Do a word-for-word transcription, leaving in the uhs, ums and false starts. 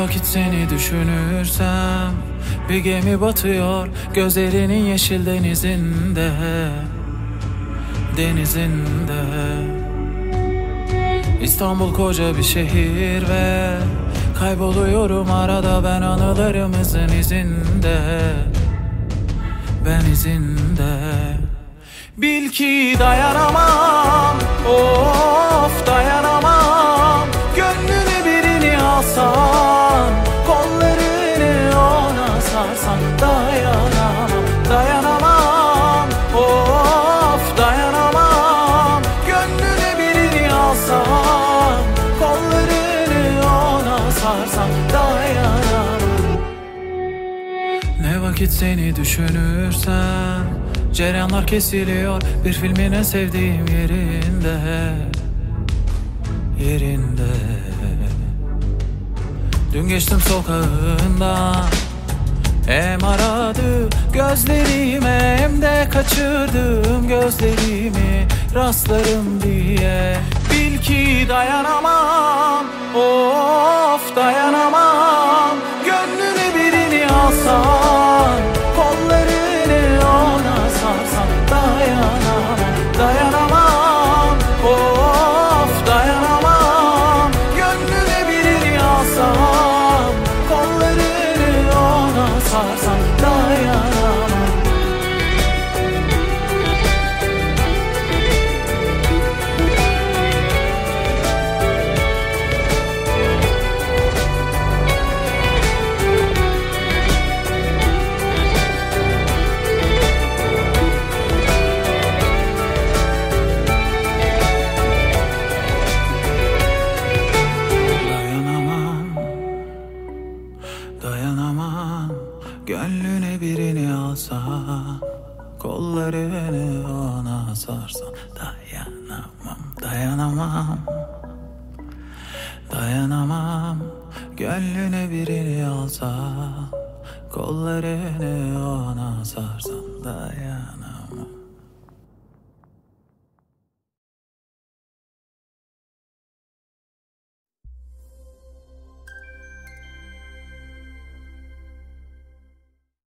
vakit seni düşünürsem bir gemi batıyor gözlerinin yeşil denizinde, denizinde. İstanbul koca bir şehir ve kayboluyorum arada ben anılarımızın izinde, ben izinde. Bil ki dayanamam, of dayanamam. Gönlünü birini alsan, kollarını ona sarsan, dayanamam, dayanamam, of dayanamam. Gönlünü birini alsan, kollarını ona sarsan, dayanamam. Ne vakit seni düşünürsen cereyanlar kesiliyor bir filmin en sevdiğim yerinde, yerinde. Dün geçtim sokağından, hem aradı gözlerime hem de kaçırdım gözlerimi rastlarım diye. Bil ki dayanamam, of dayanamam. Gönlünü birini alsan, kollarını ona sarsan, dayanamam, dayanamam, of dayanamam. Gönlünü birini alsan, kollarını ona sarsan, dayanamam. Dayanamam, gönlüne birini alsan, kollarını ona sarsan, dayanamam, dayanamam, dayanamam. Gönlüne birini alsan, kollarını ona sarsan, dayanamam.